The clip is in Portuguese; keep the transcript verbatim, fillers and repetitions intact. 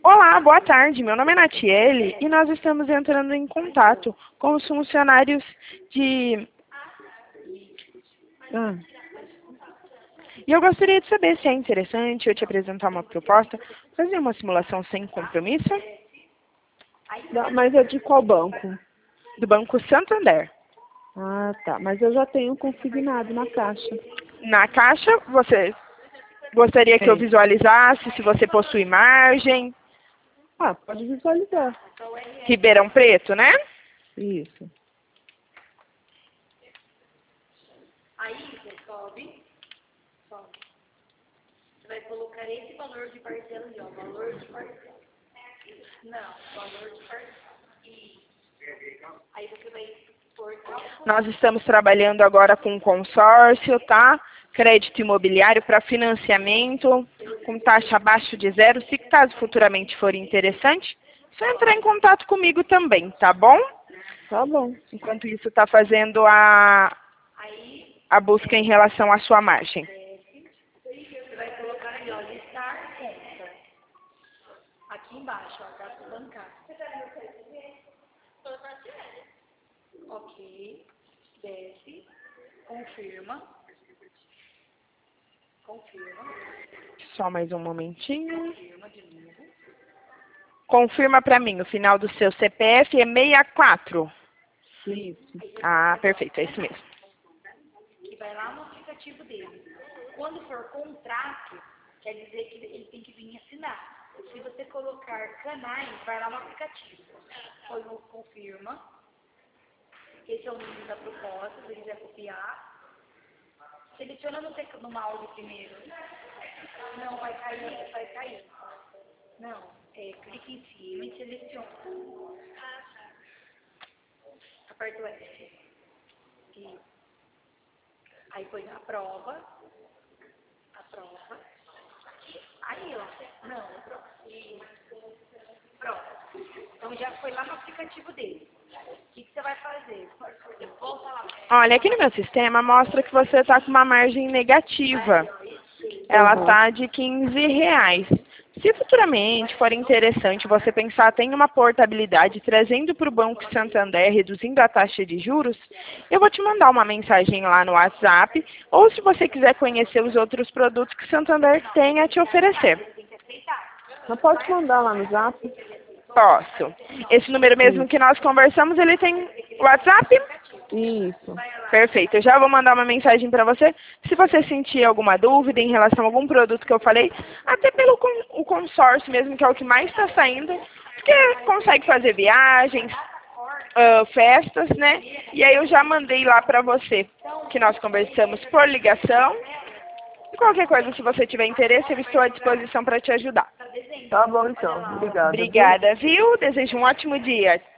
Olá, boa tarde. Meu nome é Natiele e nós estamos entrando em contato com os funcionários de... Ah, E eu gostaria de saber se é interessante eu te apresentar uma proposta, fazer uma simulação sem compromisso dá- mas é de qual banco? do Banco Santander. Ah, tá. Mas eu já tenho consignado na caixa. Na caixa, você gostaria que eu Tem. visualizasse se você possui margem, Ah, pode visualizar. Ribeirão Preto, né? Isso. Aí você sobe, sobe. Você vai colocar esse valor de parcela ali, ó, valor de parcela. Não, valor de parcela. Isso. Aí você vai pôr cálculo. Nós estamos trabalhando agora com consórcio, tá? Crédito imobiliário para financiamento, com taxa abaixo de zero. Se caso futuramente for interessante, é só entrar em contato comigo também, tá bom? Tá bom. Enquanto isso, está fazendo a, Aí a busca em relação à sua margem. desce, você vai colocar ali, ó, listar conta. Aqui embaixo, ó, gasto bancário. Ok. Desce. Confirma. Confirma. Só mais um momentinho. Confirma de novo. Confirma para mim, o final do seu C P F é sessenta e quatro. Isso. Ah, perfeito, é isso mesmo. E vai lá no aplicativo dele. Quando for contrato, quer dizer que ele tem que vir assinar. Se você colocar canais, vai lá no aplicativo. Põe no confirma. Esse é o número da proposta, se ele quiser copiar. Seleciona no, tec- no mouse primeiro. Não, vai cair, vai cair. Não, é, clique em cima e seleciona. Aperta o F. Isso. Aí põe a prova. A prova. Aí, ó. Não, isso. Pronto. Então já foi lá no aplicativo dele. O que, que você vai fazer? Você volta lá. Olha, aqui no meu sistema mostra que você está com uma margem negativa. Ela Uhum. está de quinze reais. Se futuramente for interessante você pensar tem uma portabilidade trazendo para o Banco Santander, reduzindo a taxa de juros, eu vou te mandar uma mensagem lá no WhatsApp, ou se você quiser conhecer os outros produtos que Santander tem a te oferecer. Tem que aceitar. Mas pode mandar lá no Zap? Posso. Esse número mesmo que nós conversamos, ele tem WhatsApp? Isso. Perfeito. Eu já vou mandar uma mensagem para você. Se você sentir alguma dúvida em relação a algum produto que eu falei, até pelo con- o consórcio mesmo, que é o que mais está saindo, porque consegue fazer viagens, ah, festas, né? E aí eu já mandei lá para você, que nós conversamos por ligação. E qualquer coisa, se você tiver interesse, eu estou à disposição para te ajudar. Tá bom, então. Obrigada. Viu? Obrigada, viu? Desejo um ótimo dia.